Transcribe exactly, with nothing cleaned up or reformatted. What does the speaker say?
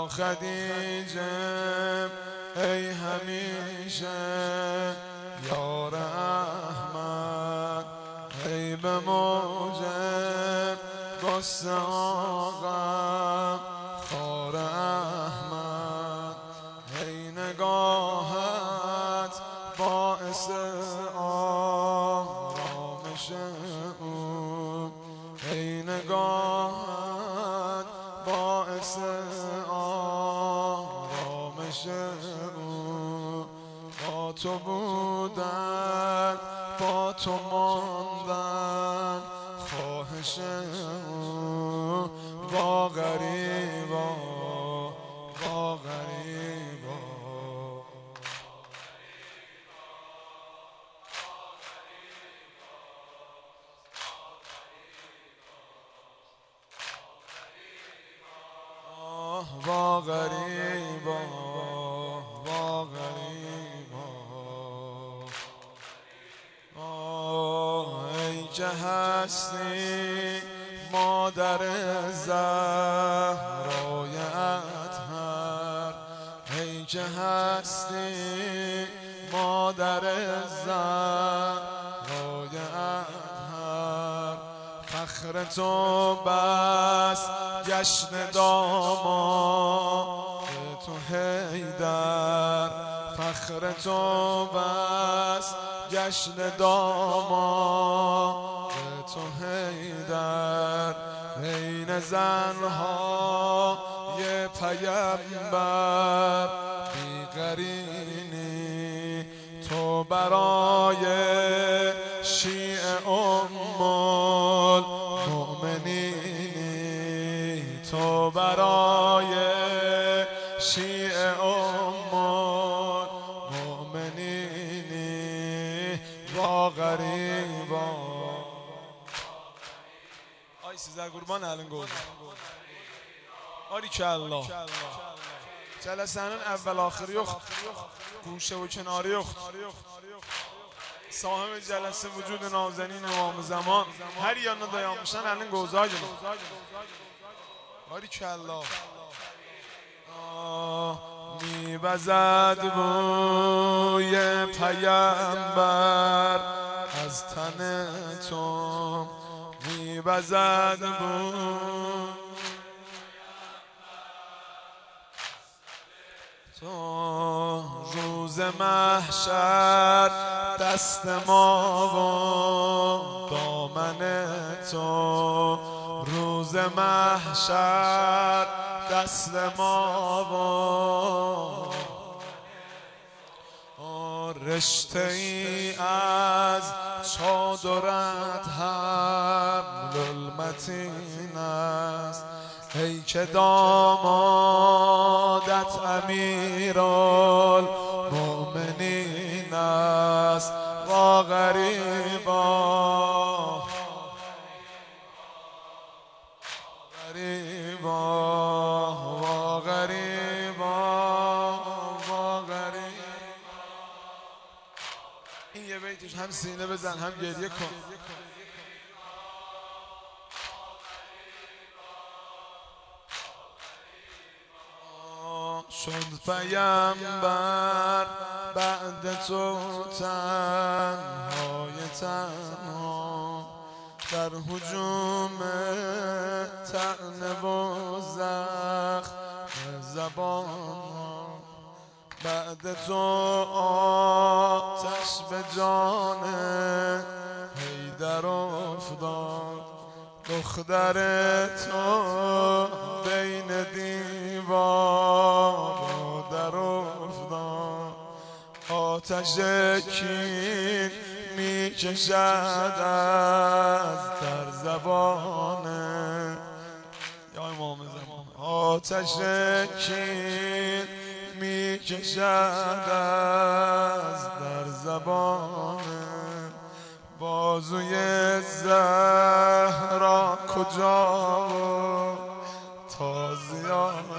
خدیجه ای همیشه یار احمد ای به موجب غصه آقا خار احمد ای نگاهت باعث آرامش او ای نگاهت باعث آرامش او با تو بودن با تو ماندن خواهش او با غریبا با غریبا با غریبا با غریبا ای که هستی مادر زهرای اطهر ای که هستی مادر زهرای اطهر فخر تو بس جشن داماد تو حیدر فخر تو بس جشن داماد تو حیدر بین زنهای پیمبر بیقرینی تو برای شیعه ام المؤمنینی تو برای شیعه ام المؤمنینی با غریبا آی سیزده قربان الان گفت آری کلا جلسانون اول آخر یخت گوشه و کنار یخت صاحب جلسه وجود نازنین امام زمان هر یانا دایان میشن الان گوزا جنو آری کلا میبزد بوی پیمبر از تن تو میبزد بوی تو روز محشر دست ما و دامن تو روز محشر دست ما و رشته ای از چادرت حبل المتین است ای که دامادت امیرالمؤمنین است با غریبا غریبا با غریبا با غریبا این یه بیتش هم سینه بزن هم گریه کن شد پیمبر بعد تو تنهای تنها در هجوم طعنه و زخم زبان بعد تو آتش به جان حیدر افتاد دختر تو بین دیوار در افتاد آتش کین می کشد از در زبان یا امام زمان آتش کین می کشد از در زبان بازوی زهرا کجا تازیانه